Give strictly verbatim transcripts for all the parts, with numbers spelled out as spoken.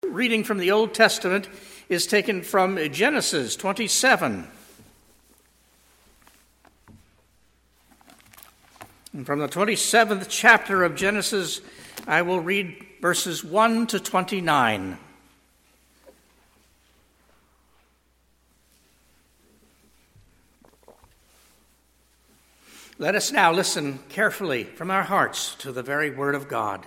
Reading from the Old Testament is taken from Genesis twenty-seven. And from the twenty-seventh chapter of Genesis, I will read verses one to twenty-nine. Let us now listen carefully from our hearts to the very word of God.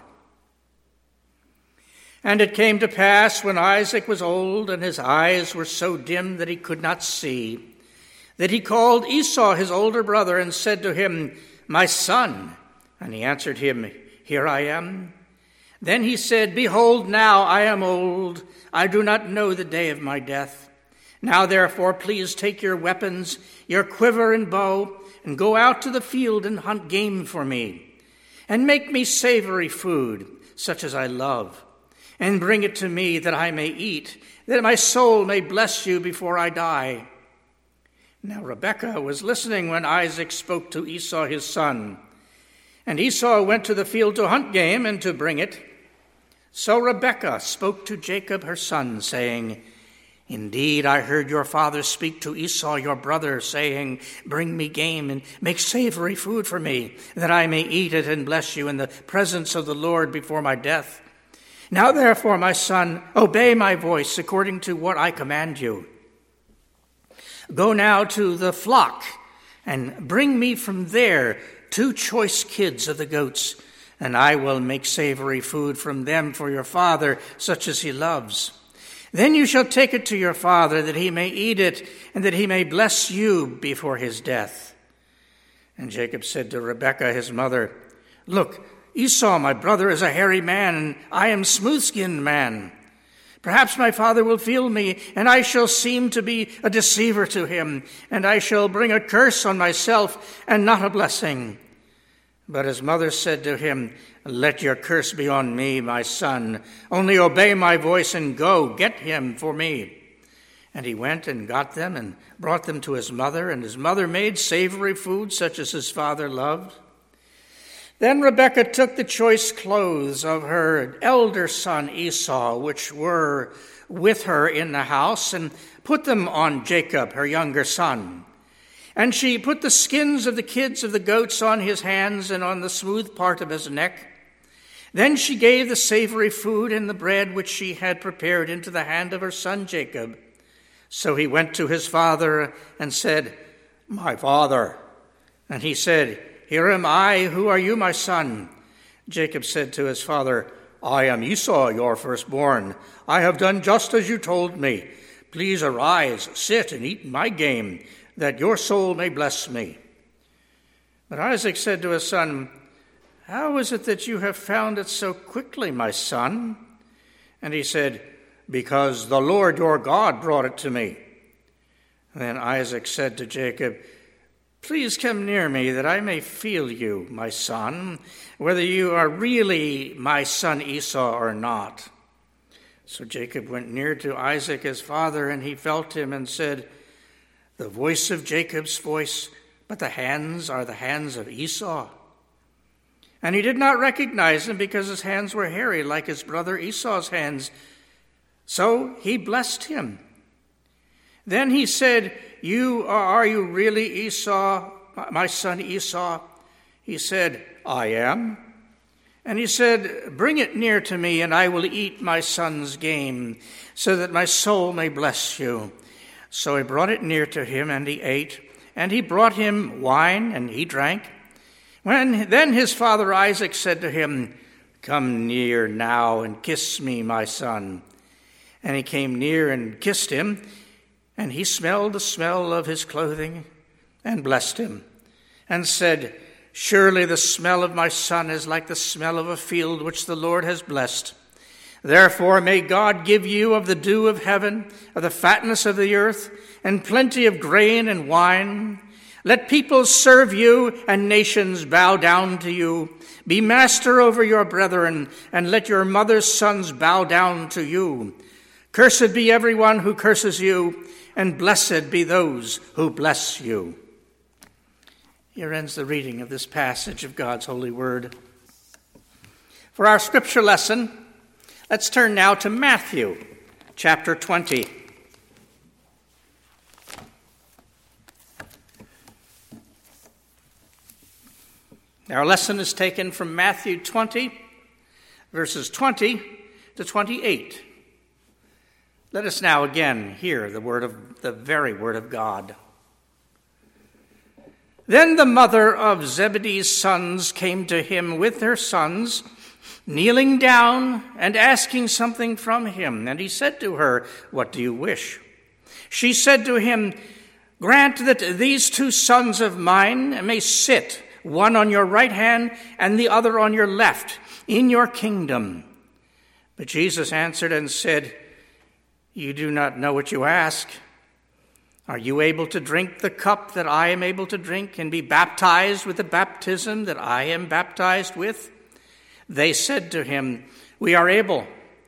And it came to pass, when Isaac was old, and his eyes were so dim that he could not see, that he called Esau his older brother, and said to him, My son. And he answered him, Here I am. Then he said, Behold, now I am old, I do not know the day of my death. Now therefore please take your weapons, your quiver and bow, and go out to the field and hunt game for me, and make me savory food, such as I love. And bring it to me that I may eat, that my soul may bless you before I die. Now Rebekah was listening when Isaac spoke to Esau his son. And Esau went to the field to hunt game and to bring it. So Rebekah spoke to Jacob her son, saying, Indeed, I heard your father speak to Esau your brother, saying, Bring me game and make savory food for me, that I may eat it and bless you in the presence of the Lord before my death. Now therefore, my son, obey my voice according to what I command you. Go now to the flock and bring me from there two choice kids of the goats, and I will make savory food from them for your father, such as he loves. Then you shall take it to your father, that he may eat it, and that he may bless you before his death. And Jacob said to Rebekah his mother, Look, Esau, my brother, is a hairy man, and I am smooth-skinned man. Perhaps my father will feel me, and I shall seem to be a deceiver to him, and I shall bring a curse on myself and not a blessing. But his mother said to him, Let your curse be on me, my son. Only obey my voice and go, get him for me. And he went and got them and brought them to his mother, and his mother made savory food such as his father loved. Then Rebekah took the choice clothes of her elder son Esau, which were with her in the house, and put them on Jacob, her younger son. And she put the skins of the kids of the goats on his hands and on the smooth part of his neck. Then she gave the savory food and the bread which she had prepared into the hand of her son Jacob. So he went to his father and said, My father. And he said, Here am I, who are you, my son? Jacob said to his father, I am Esau, your firstborn. I have done just as you told me. Please arise, sit, and eat my game, that your soul may bless me. But Isaac said to his son, How is it that you have found it so quickly, my son? And he said, Because the Lord your God brought it to me. Then Isaac said to Jacob, Please come near me, that I may feel you, my son, whether you are really my son Esau or not. So Jacob went near to Isaac his father, and he felt him and said, The voice of Jacob's voice, but the hands are the hands of Esau. And he did not recognize him, because his hands were hairy like his brother Esau's hands. So he blessed him. Then he said, You are you really Esau, my son Esau? He said, I am. And he said, Bring it near to me, and I will eat my son's game, so that my soul may bless you. So he brought it near to him, and he ate. And he brought him wine, and he drank. When then his father Isaac said to him, Come near now and kiss me, my son. And he came near and kissed him. And he smelled the smell of his clothing and blessed him, and said, Surely the smell of my son is like the smell of a field which the Lord has blessed. Therefore may God give you of the dew of heaven, of the fatness of the earth, and plenty of grain and wine. Let peoples serve you, and nations bow down to you. Be master over your brethren, and let your mother's sons bow down to you. Cursed be everyone who curses you, and blessed be those who bless you. Here ends the reading of this passage of God's holy word. For our scripture lesson, Let's turn now to Matthew chapter twenty. Our lesson is taken from Matthew twenty, verses twenty to twenty-eight. Let us now again hear the word of the very word of God. Then the mother of Zebedee's sons came to him with her sons, kneeling down and asking something from him. And he said to her, "What do you wish?" She said to him, "Grant that these two sons of mine may sit, one on your right hand and the other on your left, in your kingdom." But Jesus answered and said, "You do not know what you ask. Are you able to drink the cup that I am able to drink and be baptized with the baptism that I am baptized with?" They said to him, "We are able."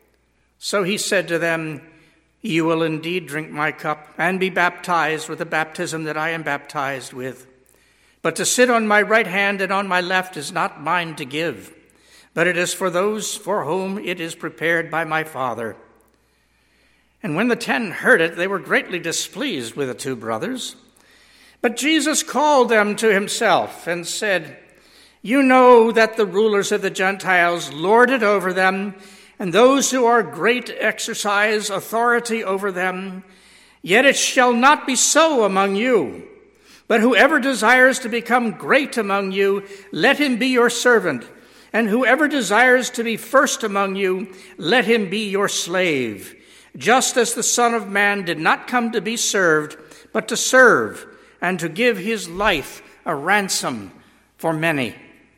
So he said to them, "You will indeed drink my cup and be baptized with the baptism that I am baptized with. But to sit on my right hand and on my left is not mine to give, but it is for those for whom it is prepared by my Father." And when the ten heard it, they were greatly displeased with the two brothers. But Jesus called them to himself and said, "You know that the rulers of the Gentiles lord it over them, and those who are great exercise authority over them. Yet it shall not be so among you. But whoever desires to become great among you, let him be your servant. And whoever desires to be first among you, let him be your slave. Just as the Son of Man did not come to be served, but to serve, and to give his life a ransom for many."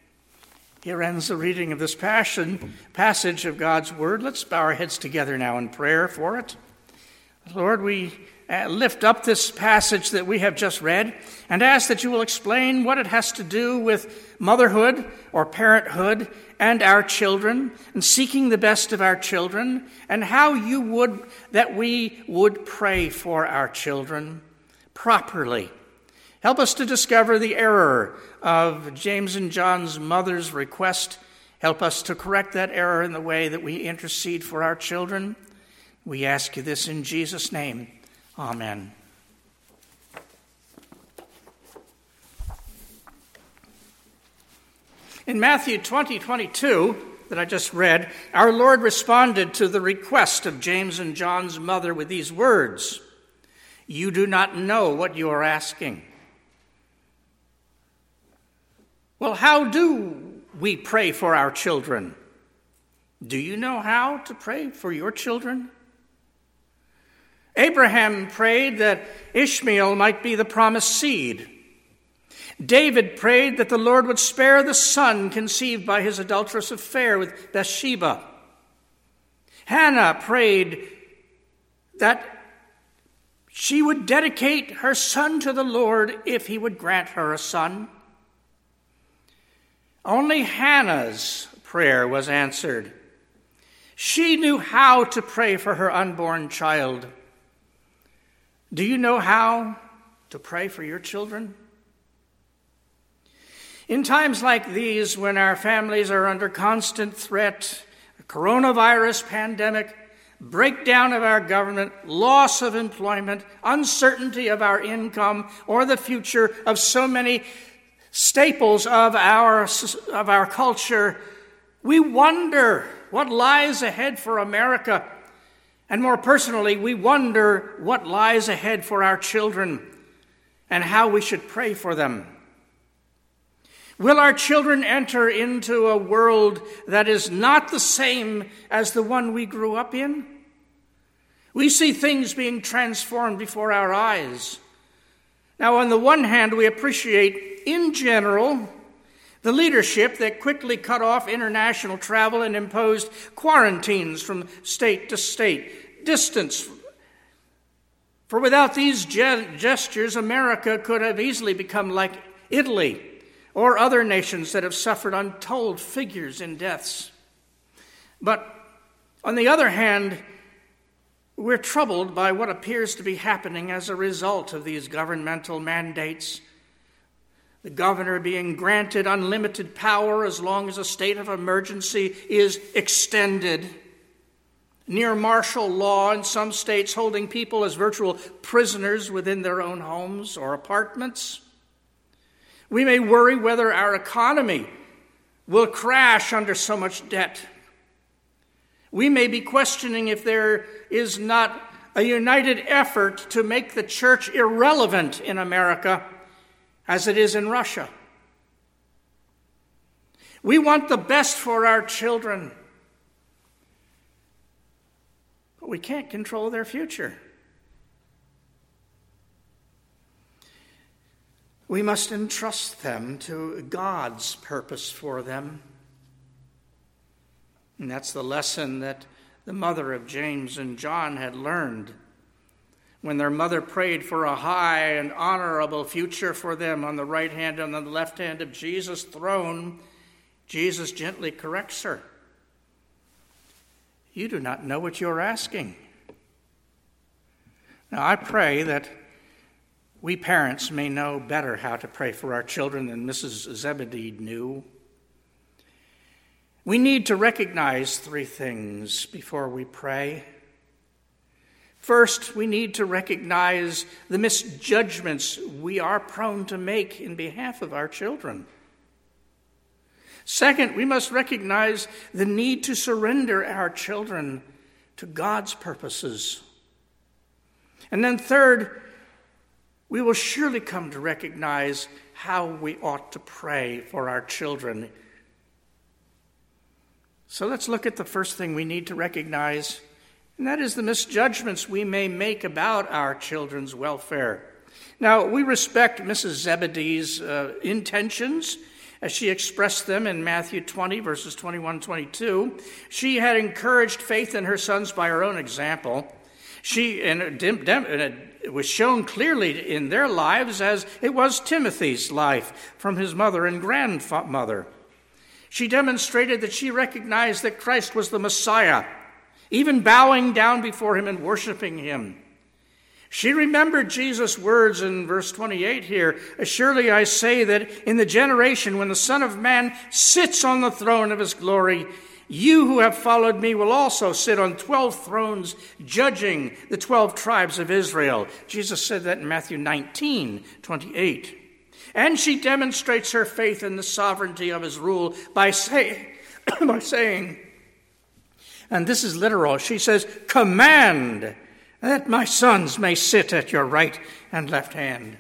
Here ends the reading of this passion, passage of God's word. Let's bow our heads together now in prayer for it. Lord, we lift up this passage that we have just read and ask that you will explain what it has to do with motherhood or parenthood and our children and seeking the best of our children, and how you would that we would pray for our children properly. Help us to discover the error of James and John's mother's request. Help us to correct that error in the way that we intercede for our children. We ask you this in Jesus' name. Amen. In Matthew twenty, twenty-two, that I just read, our Lord responded to the request of James and John's mother with these words, "You do not know what you are asking." Well, how do we pray for our children? Do you know how to pray for your children? Abraham prayed that Ishmael might be the promised seed. David prayed that the Lord would spare the son conceived by his adulterous affair with Bathsheba. Hannah prayed that she would dedicate her son to the Lord if he would grant her a son. Only Hannah's prayer was answered. She knew how to pray for her unborn child. Do you know how to pray for your children? In times like these, when our families are under constant threat, a coronavirus pandemic, breakdown of our government, loss of employment, uncertainty of our income, or the future of so many staples of our, of our culture, we wonder what lies ahead for America. And more personally, we wonder what lies ahead for our children and how we should pray for them. Will our children enter into a world that is not the same as the one we grew up in? We see things being transformed before our eyes. Now, on the one hand, we appreciate, in general, the leadership that quickly cut off international travel and imposed quarantines from state to state, distance. For without these ge- gestures, America could have easily become like Italy or other nations that have suffered untold figures in deaths. But on the other hand, we're troubled by what appears to be happening as a result of these governmental mandates. The governor being granted unlimited power as long as a state of emergency is extended. near martial law in some states, holding people as virtual prisoners within their own homes or apartments. We may worry whether our economy will crash under so much debt. We may be questioning if there is not a united effort to make the church irrelevant in America as it is in Russia. We want the best for our children, but we can't control their future. We must entrust them to God's purpose for them. And that's the lesson that the mother of James and John had learned. When their mother prayed for a high and honorable future for them on the right hand and on the left hand of Jesus' throne, Jesus gently corrects her. You do not know what you're asking. Now, I pray that we parents may know better how to pray for our children than Missus Zebedee knew. We need to recognize three things before we pray. First, we need to recognize the misjudgments we are prone to make in behalf of our children. Second, we must recognize the need to surrender our children to God's purposes. And then third, we will surely come to recognize how we ought to pray for our children. So let's look at the first thing we need to recognize, and that is the misjudgments we may make about our children's welfare. Now, we respect Missus Zebedee's uh, intentions as she expressed them in Matthew twenty, verses twenty-one and twenty-two. She had encouraged faith in her sons by her own example. She, and it was shown clearly in their lives as it was Timothy's life from his mother and grandmother. She demonstrated that she recognized that Christ was the Messiah, even bowing down before him and worshiping him. She remembered Jesus' words in verse twenty-eight here. Surely I say that in the generation when the Son of Man sits on the throne of his glory, you who have followed me will also sit on twelve thrones, judging the twelve tribes of Israel. Jesus said that in Matthew nineteen, twenty-eight. And she demonstrates her faith in the sovereignty of his rule by, say, by saying, and this is literal, she says, command that my sons may sit at your right and left hand.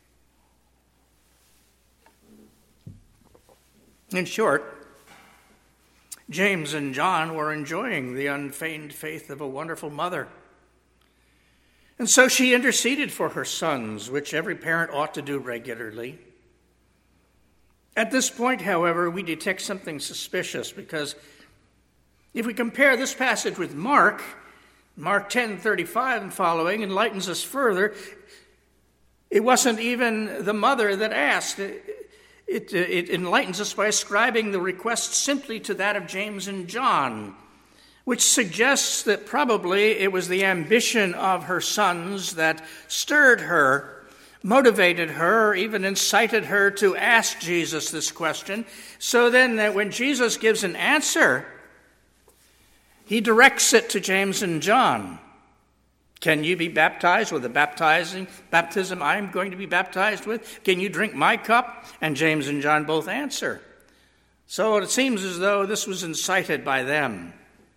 In short, James and John were enjoying the unfeigned faith of a wonderful mother. And so she interceded for her sons, which every parent ought to do regularly. At this point, however, we detect something suspicious, because if we compare this passage with Mark, Mark ten thirty-five and following enlightens us further. It wasn't even the mother that asked. It, it, it enlightens us by ascribing the request simply to that of James and John, which suggests that probably it was the ambition of her sons that stirred her, motivated her, even incited her to ask Jesus this question, so then that when Jesus gives an answer, he directs it to James and John. Can you be baptized with the baptizing baptism I am going to be baptized with? Can you drink my cup? And James and John both answer. So it seems as though this was incited by them.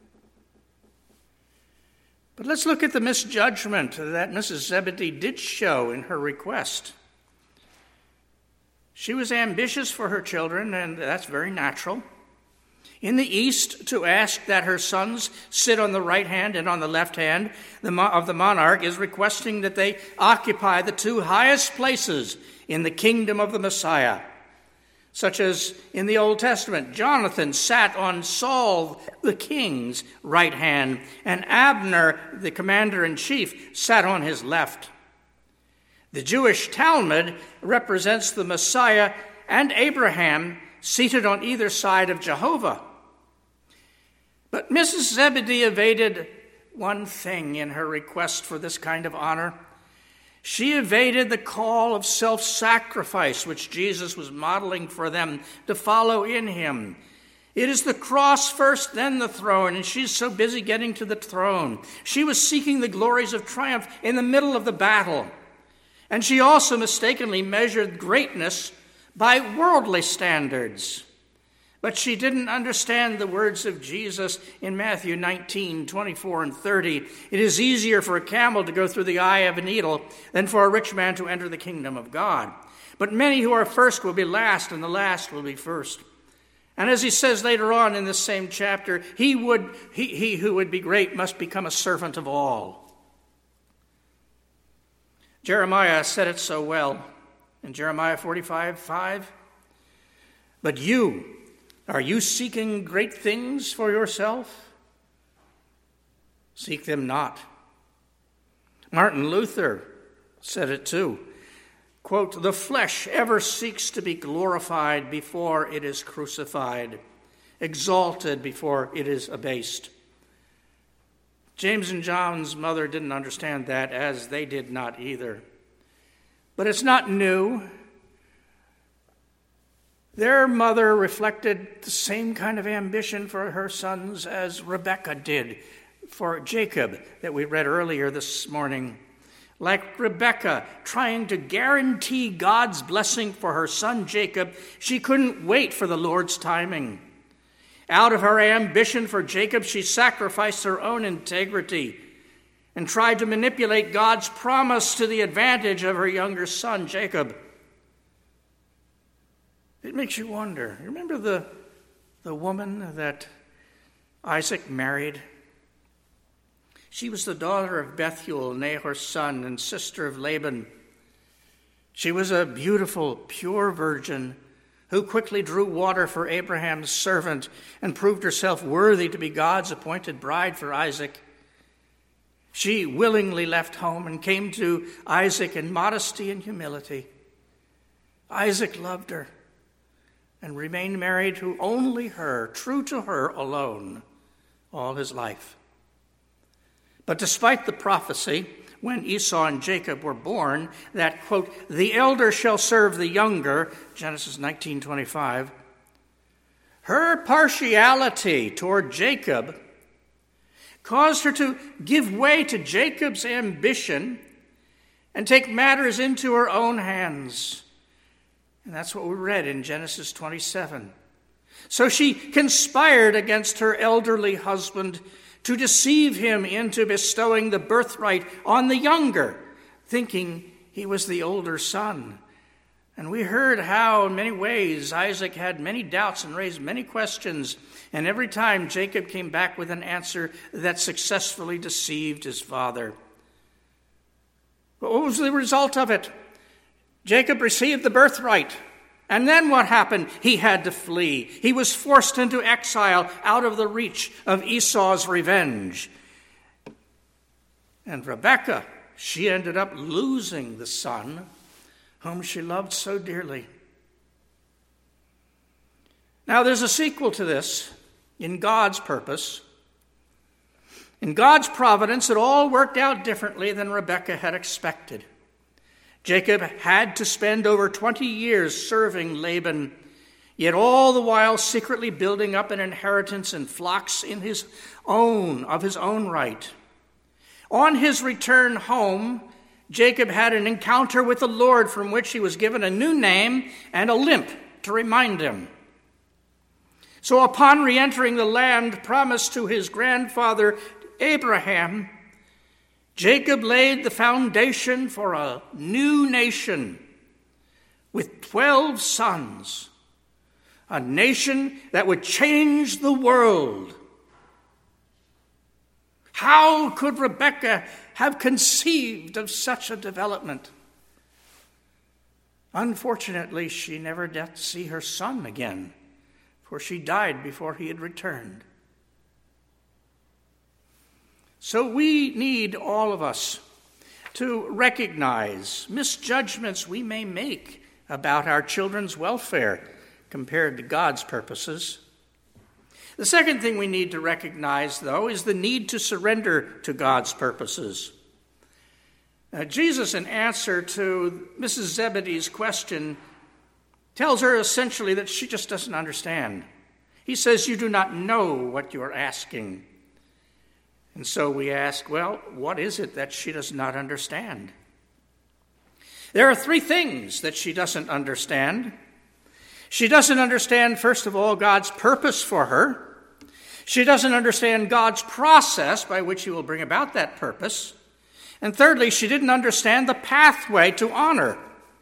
But let's look at the misjudgment that Missus Zebedee did show in her request. She was ambitious for her children, and that's very natural. In the East, to ask that her sons sit on the right hand and on the left hand of the monarch is requesting that they occupy the two highest places in the kingdom of the Messiah. Such as in the Old Testament, Jonathan sat on Saul the king's right hand, and Abner, the commander-in-chief, sat on his left. The Jewish Talmud represents the Messiah and Abraham seated on either side of Jehovah. But Missus Zebedee evaded one thing in her request for this kind of honor. She evaded the call of self-sacrifice which Jesus was modeling for them to follow in him. It is the cross first, then the throne, and she's so busy getting to the throne. She was seeking the glories of triumph in the middle of the battle. And she also mistakenly measured greatness by worldly standards. But she didn't understand the words of Jesus in Matthew nineteen, twenty-four and thirty. It is easier for a camel to go through the eye of a needle than for a rich man to enter the kingdom of God. But many who are first will be last, and the last will be first. And as he says later on in this same chapter, he would he, he who would be great must become a servant of all. Jeremiah said it so well in Jeremiah forty-five, five. But you, are you seeking great things for yourself? Seek them not. Martin Luther said it too. Quote, the flesh ever seeks to be glorified before it is crucified, exalted before it is abased. James and John's mother didn't understand that, as they did not either. But it's not new. Their mother reflected the same kind of ambition for her sons as Rebekah did for Jacob that we read earlier this morning. Like Rebekah, trying to guarantee God's blessing for her son Jacob, she couldn't wait for the Lord's timing. Out of her ambition for Jacob, she sacrificed her own integrity and tried to manipulate God's promise to the advantage of her younger son, Jacob. It makes you wonder. You remember the, the woman that Isaac married? She was the daughter of Bethuel, Nahor's son, and sister of Laban. She was a beautiful, pure virgin who quickly drew water for Abraham's servant and proved herself worthy to be God's appointed bride for Isaac. She willingly left home and came to Isaac in modesty and humility. Isaac loved her and remained married to only her, true to her alone, all his life. But despite the prophecy, when Esau and Jacob were born, that, quote, the elder shall serve the younger, Genesis nineteen twenty-five, her partiality toward Jacob caused her to give way to Jacob's ambition and take matters into her own hands. And that's what we read in Genesis twenty-seven. So she conspired against her elderly husband to deceive him into bestowing the birthright on the younger, thinking he was the older son. And we heard how, in many ways, Isaac had many doubts and raised many questions, and every time Jacob came back with an answer that successfully deceived his father. But what was the result of it? Jacob received the birthright. And then what happened? He had to flee. He was forced into exile out of the reach of Esau's revenge. And Rebekah, she ended up losing the son whom she loved so dearly. Now there's a sequel to this in God's purpose. In God's providence, it all worked out differently than Rebekah had expected. Jacob had to spend over twenty years serving Laban, yet all the while secretly building up an inheritance and flocks in his own, of his own right. On his return home, Jacob had an encounter with the Lord from which he was given a new name and a limp to remind him. So upon re-entering the land promised to his grandfather Abraham, Jacob laid the foundation for a new nation with twelve sons, a nation that would change the world. How could Rebekah have conceived of such a development? Unfortunately, she never got to see her son again, for she died before he had returned. So we need, all of us, to recognize misjudgments we may make about our children's welfare compared to God's purposes. The second thing we need to recognize, though, is the need to surrender to God's purposes. Now, Jesus, in answer to Missus Zebedee's question, tells her essentially that she just doesn't understand. He says, you do not know what you are asking. And so we ask, well, what is it that she does not understand? There are three things that she doesn't understand. She doesn't understand, first of all, God's purpose for her. She doesn't understand God's process by which he will bring about that purpose. And thirdly, she didn't understand the pathway to honor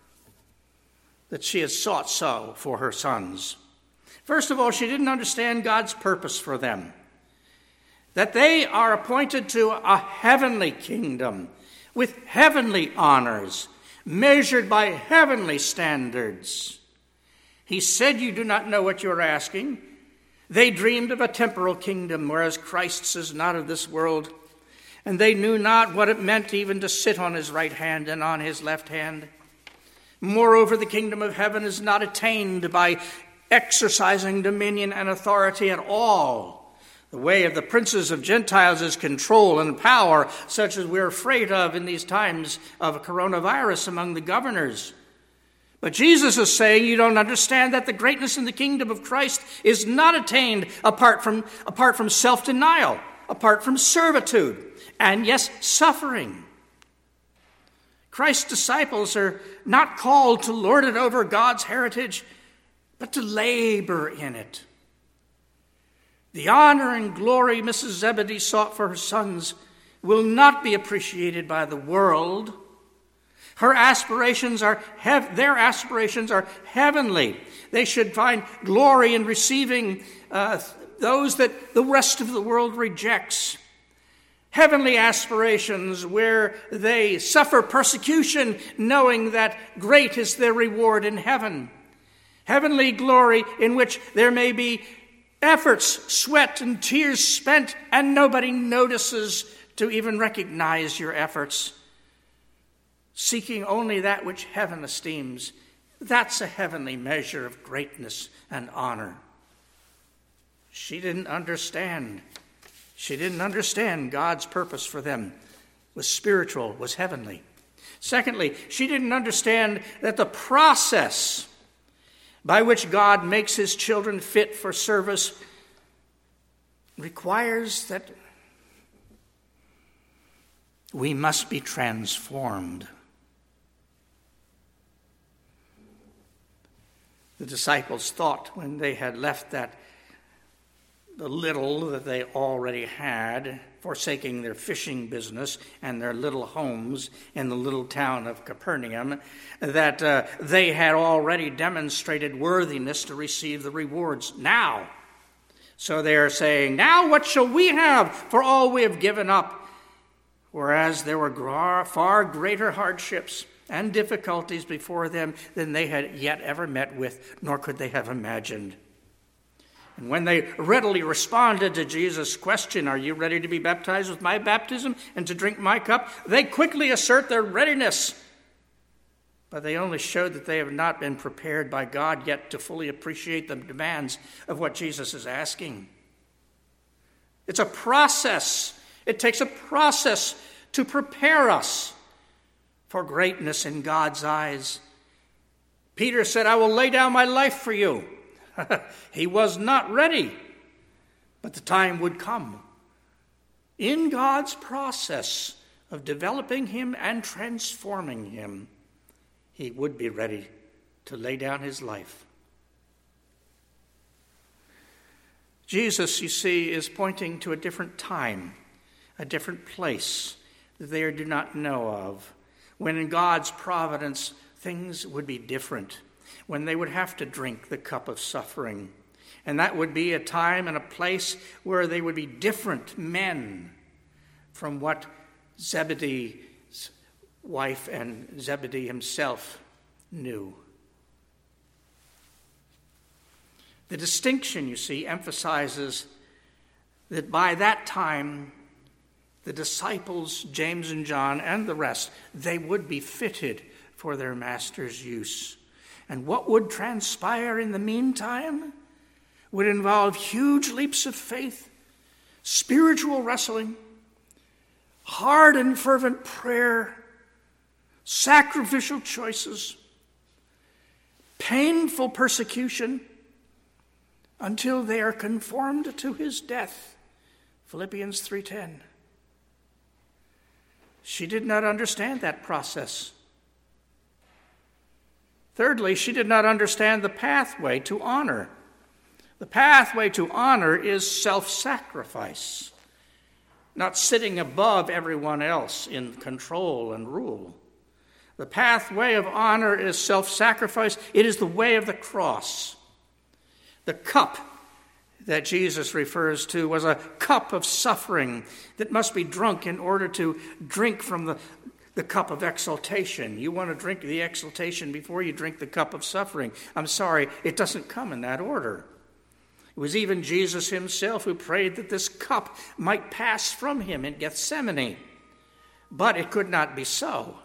that she had sought so for her sons. First of all, she didn't understand God's purpose for them, that they are appointed to a heavenly kingdom with heavenly honors, measured by heavenly standards. He said, you do not know what you're asking. They dreamed of a temporal kingdom, whereas Christ's is not of this world. And they knew not what it meant even to sit on his right hand and on his left hand. Moreover, the kingdom of heaven is not attained by exercising dominion and authority at all. The way of the princes of Gentiles is control and power, such as we're afraid of in these times of coronavirus among the governors. But Jesus is saying you don't understand that the greatness in the kingdom of Christ is not attained apart from, apart from self-denial, apart from servitude, and yes, suffering. Christ's disciples are not called to lord it over God's heritage, but to labor in it. The honor and glory Missus Zebedee sought for her sons will not be appreciated by the world. Her aspirations are hev- their aspirations are heavenly. They should find glory in receiving uh, those that the rest of the world rejects. Heavenly aspirations where they suffer persecution, knowing that great is their reward in heaven. Heavenly glory in which there may be efforts, sweat, and tears spent, and nobody notices to even recognize your efforts. Seeking only that which heaven esteems. That's a heavenly measure of greatness and honor. She didn't understand. She didn't understand God's purpose for them was spiritual, was heavenly. Secondly, she didn't understand that the process by which God makes his children fit for service requires that we must be transformed. The disciples thought when they had left that the little that they already had, forsaking their fishing business and their little homes in the little town of Capernaum, that uh, they had already demonstrated worthiness to receive the rewards now. So they are saying, now what shall we have for all we have given up? Whereas there were far greater hardships and difficulties before them than they had yet ever met with, nor could they have imagined. And when they readily responded to Jesus' question, are you ready to be baptized with my baptism and to drink my cup? They quickly assert their readiness. But they only showed that they have not been prepared by God yet to fully appreciate the demands of what Jesus is asking. It's a process. It takes a process to prepare us for greatness in God's eyes. Peter said, I will lay down my life for you. He was not ready, but the time would come. In God's process of developing him and transforming him, he would be ready to lay down his life. Jesus, you see, is pointing to a different time, a different place that they do not know of, when in God's providence things would be different, when they would have to drink the cup of suffering. And that would be a time and a place where they would be different men from what Zebedee's wife and Zebedee himself knew. The distinction, you see, emphasizes that by that time, the disciples, James and John and the rest, they would be fitted for their master's use. And what would transpire in the meantime would involve huge leaps of faith, spiritual wrestling, hard and fervent prayer, sacrificial choices, painful persecution, until they are conformed to his death. Philippians three ten. She did not understand that process. Thirdly, she did not understand the pathway to honor. The pathway to honor is self-sacrifice, not sitting above everyone else in control and rule. The pathway of honor is self-sacrifice. It is the way of the cross. The cup that Jesus refers to was a cup of suffering that must be drunk in order to drink from the, the cup of exaltation. You want to drink the exaltation before you drink the cup of suffering. I'm sorry, it doesn't come in that order. It was even Jesus himself who prayed that this cup might pass from him in Gethsemane. But it could not be so.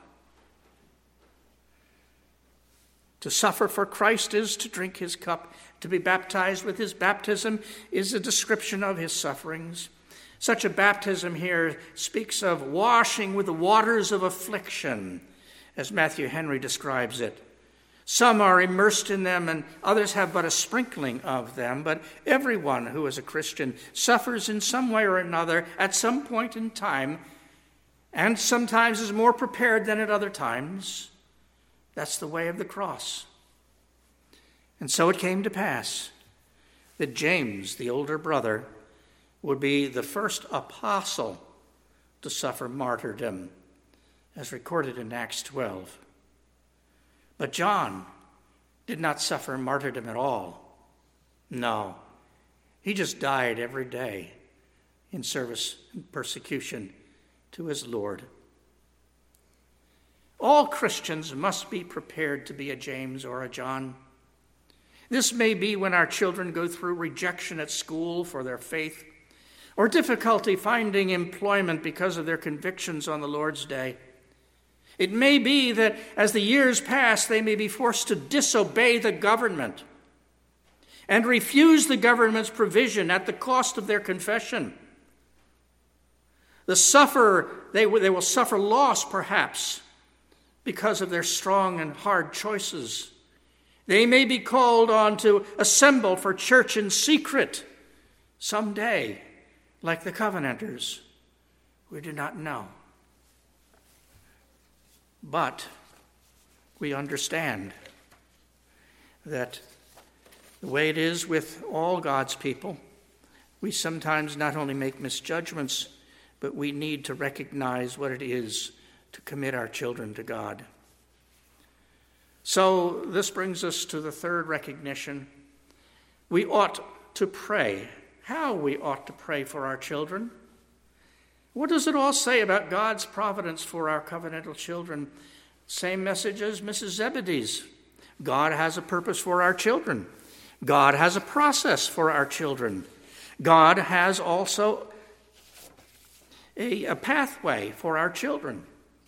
To suffer for Christ is to drink his cup. To be baptized with his baptism is a description of his sufferings. Such a baptism here speaks of washing with the waters of affliction, as Matthew Henry describes it. Some are immersed in them and others have but a sprinkling of them, but everyone who is a Christian suffers in some way or another at some point in time, and sometimes is more prepared than at other times. That's the way of the cross. And so it came to pass that James, the older brother, would be the first apostle to suffer martyrdom, as recorded in Acts twelve. But John did not suffer martyrdom at all. No, he just died every day in service and persecution to his Lord. All Christians must be prepared to be a James or a John. This may be when our children go through rejection at school for their faith, or difficulty finding employment because of their convictions on the Lord's day. It may be that as the years pass, they may be forced to disobey the government and refuse the government's provision at the cost of their confession. The sufferer, they, they will suffer loss, perhaps, because of their strong and hard choices. They may be called on to assemble for church in secret someday, like the Covenanters. We do not know. But we understand that the way it is with all God's people, we sometimes not only make misjudgments, but we need to recognize what it is to commit our children to God. So this brings us to the third recognition. We ought to pray. How we ought to pray for our children. What does it all say about God's providence for our covenantal children? Same message as Missus Zebedee's. God has a purpose for our children. God has a process for our children. God has also a, a pathway for our children.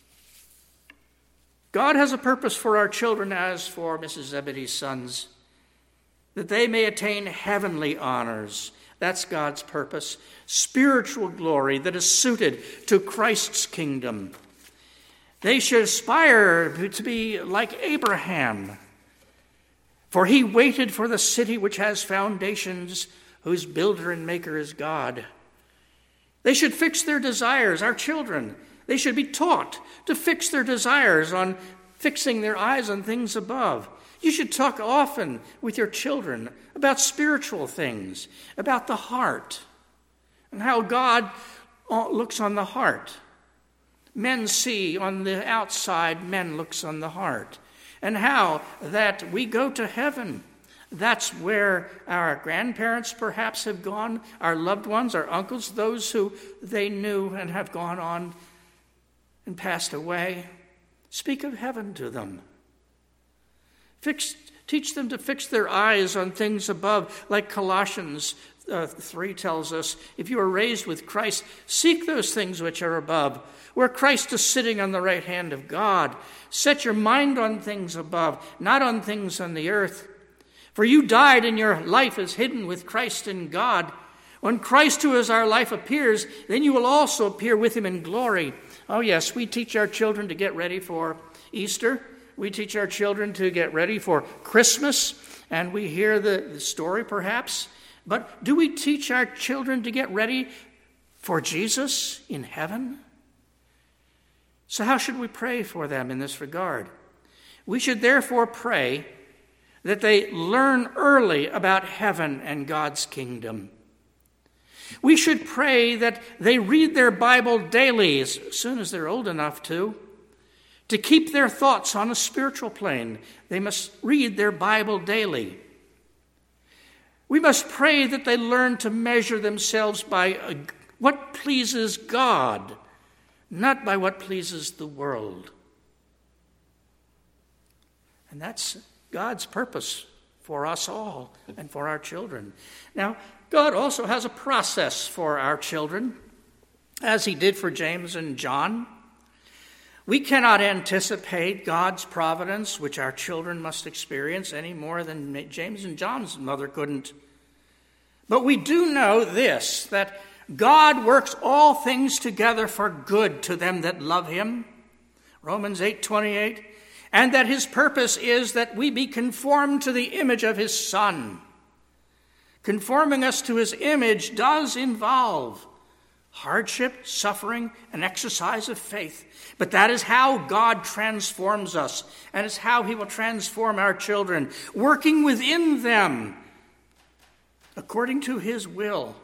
God has a purpose for our children as for Missus Zebedee's sons, that they may attain heavenly honors. That's God's purpose. Spiritual glory that is suited to Christ's kingdom. They should aspire to be like Abraham, for he waited for the city which has foundations, whose builder and maker is God. They should fix their desires, our children. They should be taught to fix their desires on fixing their eyes on things above. You should talk often with your children about spiritual things, about the heart, and how God looks on the heart. Men see on the outside, men looks on the heart. And how that we go to heaven. That's where our grandparents perhaps have gone, our loved ones, our uncles, those who they knew and have gone on and passed away. Speak of heaven to them. Fix, teach them to fix their eyes on things above, like Colossians uh, three tells us, if you are raised with Christ, seek those things which are above, where Christ is sitting on the right hand of God. Set your mind on things above, not on things on the earth. For you died, and your life is hidden with Christ in God. When Christ, who is our life, appears, then you will also appear with him in glory. Oh yes, we teach our children to get ready for Easter. We teach our children to get ready for Christmas, and we hear the, the story perhaps. But do we teach our children to get ready for Jesus in heaven? So how should we pray for them in this regard? We should therefore pray that they learn early about heaven and God's kingdom. We should pray that they read their Bible daily as soon as they're old enough to. To keep their thoughts on a spiritual plane, they must read their Bible daily. We must pray that they learn to measure themselves by what pleases God, not by what pleases the world. And that's God's purpose for us all and for our children. Now, God also has a process for our children, as he did for James and John. We cannot anticipate God's providence, which our children must experience, any more than James and John's mother couldn't. But we do know this, that God works all things together for good to them that love him, Romans eight twenty-eight, and that his purpose is that we be conformed to the image of his Son. Conforming us to his image does involve hardship, suffering, an exercise of faith. But that is how God transforms us, and it's how he will transform our children, working within them according to his will.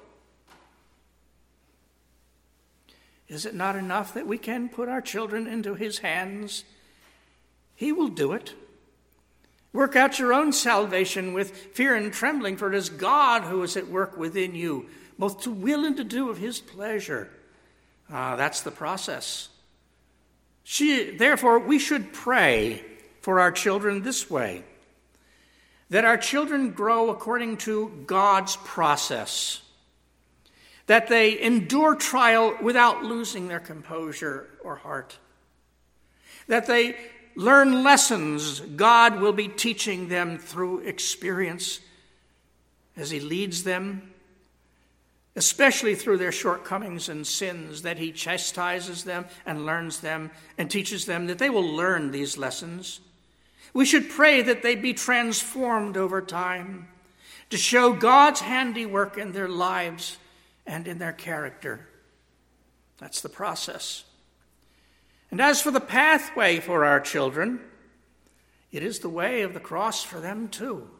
Is it not enough that we can put our children into his hands? He will do it. Work out your own salvation with fear and trembling, for it is God who is at work within you, both to will and to do of his pleasure. Ah, that's the process. She, therefore, we should pray for our children this way, that our children grow according to God's process, that they endure trial without losing their composure or heart, that they learn lessons God will be teaching them through experience as he leads them, especially through their shortcomings and sins, that he chastises them and learns them and teaches them, that they will learn these lessons. We should pray that they be transformed over time to show God's handiwork in their lives and in their character. That's the process. And as for the pathway for our children, it is the way of the cross for them too.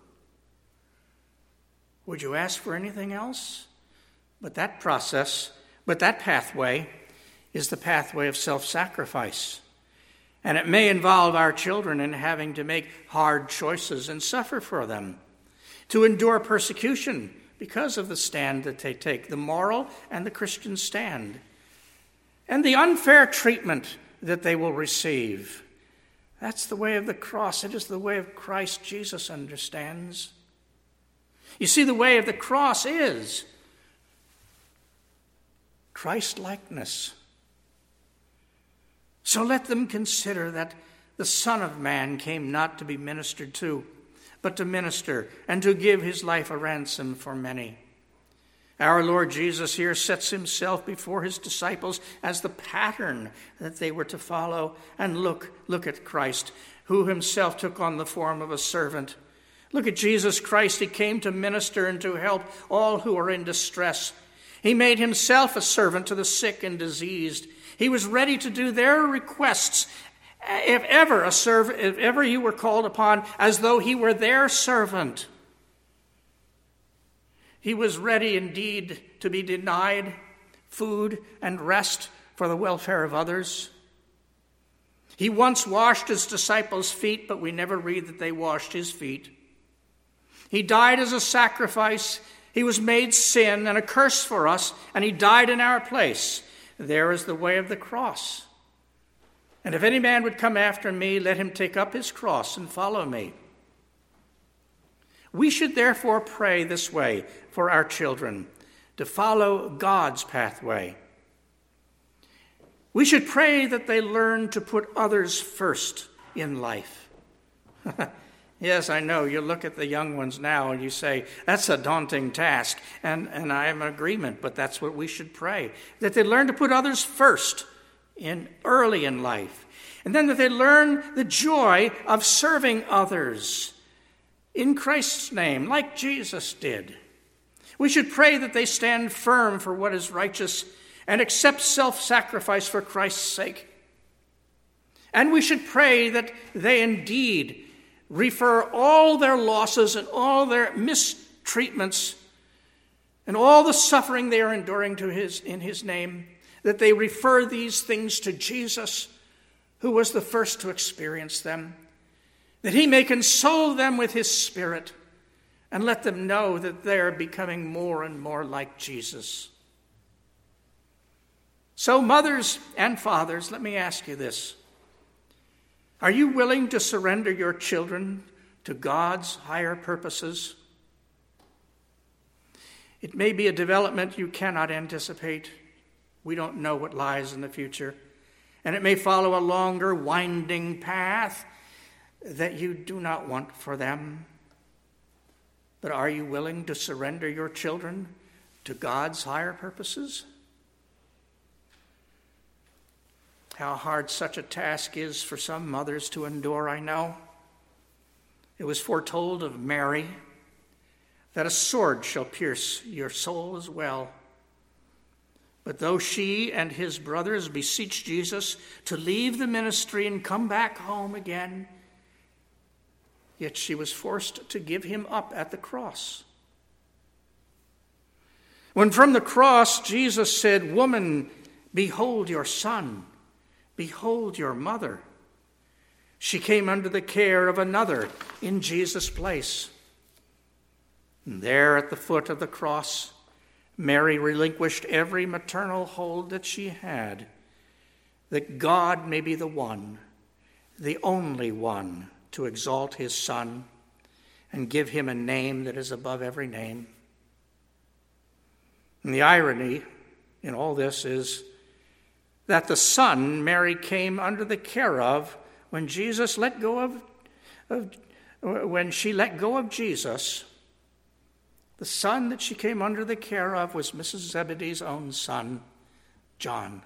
Would you ask for anything else? But that process, but that pathway is the pathway of self-sacrifice. And it may involve our children in having to make hard choices and suffer for them, to endure persecution because of the stand that they take, the moral and the Christian stand, and the unfair treatment that they will receive. That's the way of the cross. It is the way of Christ Jesus understands. You see, the way of the cross is Christ-likeness. So let them consider that the Son of Man came not to be ministered to, but to minister and to give his life a ransom for many. Our Lord Jesus here sets himself before his disciples as the pattern that they were to follow. And look, look at Christ, who himself took on the form of a servant. Look at Jesus Christ. He came to minister and to help all who are in distress. He made himself a servant to the sick and diseased. He was ready to do their requests, if ever a serv- if ever he were called upon, as though he were their servant. He was ready indeed to be denied food and rest for the welfare of others. He once washed his disciples' feet, but we never read that they washed his feet. He died as a sacrifice. He was made sin and a curse for us, and he died in our place. There is the way of the cross. And if any man would come after me, let him take up his cross and follow me. We should therefore pray this way for our children, to follow God's pathway. We should pray that they learn to put others first in life. Yes, I know. You look at the young ones now and you say, that's a daunting task. And, and I am in agreement, but that's what we should pray. That they learn to put others first in early in life. And then that they learn the joy of serving others in Christ's name, like Jesus did. We should pray that they stand firm for what is righteous and accept self-sacrifice for Christ's sake. And we should pray that they indeed refer all their losses and all their mistreatments and all the suffering they are enduring to his, in his name, that they refer these things to Jesus, who was the first to experience them, that he may console them with his Spirit and let them know that they are becoming more and more like Jesus. So, mothers and fathers, let me ask you this. Are you willing to surrender your children to God's higher purposes? It may be a development you cannot anticipate. We don't know what lies in the future. And it may follow a longer, winding path that you do not want for them. But are you willing to surrender your children to God's higher purposes? How hard such a task is for some mothers to endure, I know. It was foretold of Mary that a sword shall pierce your soul as well. But though she and his brothers beseeched Jesus to leave the ministry and come back home again, yet she was forced to give him up at the cross. When from the cross Jesus said, "Woman, behold your son, behold your mother," she came under the care of another in Jesus' place. And there at the foot of the cross, Mary relinquished every maternal hold that she had, that God may be the one, the only one, to exalt his Son and give him a name that is above every name. And the irony in all this is that the Son Mary came under the care of when Jesus let go of, of when she let go of Jesus, the son that she came under the care of was Missus Zebedee's own son, John.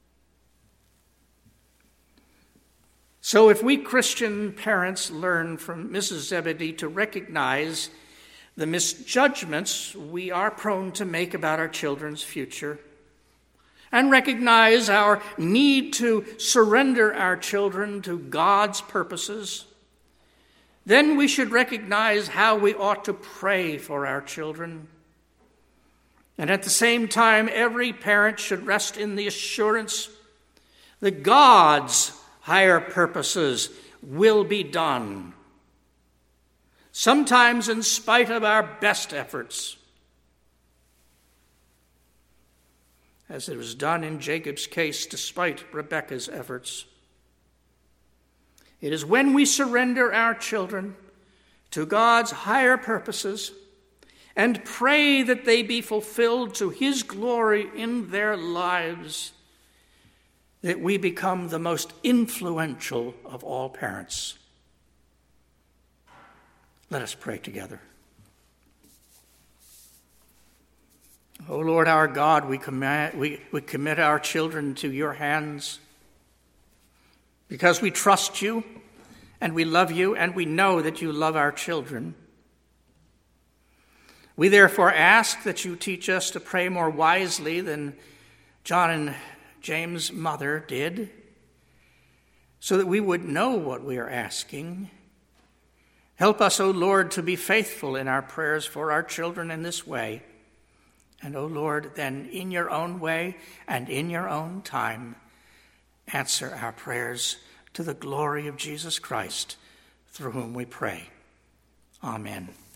So if we Christian parents learn from Missus Zebedee to recognize the misjudgments we are prone to make about our children's future, and recognize our need to surrender our children to God's purposes, then we should recognize how we ought to pray for our children. And at the same time, every parent should rest in the assurance that God's higher purposes will be done, sometimes in spite of our best efforts, as it was done in Jacob's case despite Rebekah's efforts. It is when we surrender our children to God's higher purposes and pray that they be fulfilled to his glory in their lives that we become the most influential of all parents. Let us pray together. O Lord our God, we commit, we, we commit our children to your hands because we trust you and we love you and we know that you love our children. We therefore ask that you teach us to pray more wisely than John and James' mother did, so that we would know what we are asking. Help us, O Lord, to be faithful in our prayers for our children in this way. And, O Lord, then in your own way and in your own time, answer our prayers to the glory of Jesus Christ, through whom we pray. Amen.